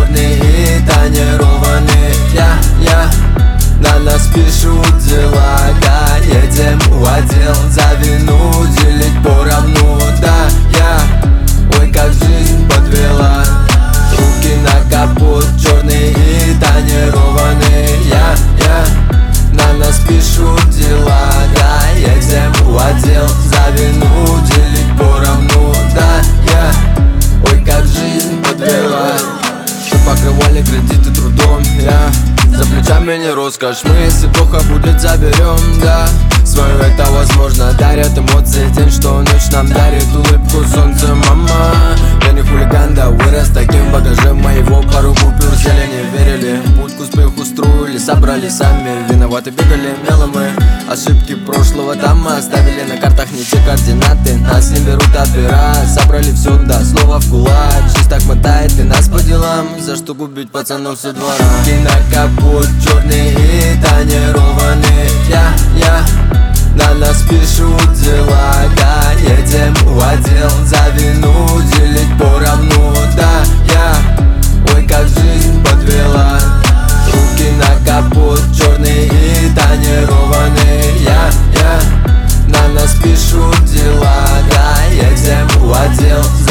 черный и тонированный. Я на нас пишут дела, да, едем в отдел за вину, делить поровну, да, ой, как жизнь подвела. Руки на капот, черный и тонированный. Я на нас пишут дела, да, едем в отдел за вину, делить поровну, да, ой, как жизнь подвела. Мы покрывали кредиты трудом, за плечами не роскошь, мы, если плохо будет, заберем, да. Свое это возможно дарят эмоции, день, что ночь нам дарит улыбку солнце, мама. Я не хулиган, да вырос таким багажем моего, пару купюр зелени верили, путь к успеху строили, собрали сами, виноваты бегали мелом мы. Ошибки прошлого там мы оставили, на картах не те координаты, нас не берут от пера, собрали все до слова в кулак. Жизнь так мотает и нас по делам, за что губить пацанов со двора. И на капот черный и тонированный. Я на нас пишут дела, да, едем в отдел за вину, делить поровну, да, ой, как жизнь подвела. Руки на капот, черный и тонированный. Я на нас пишут дела, да, едем в отдел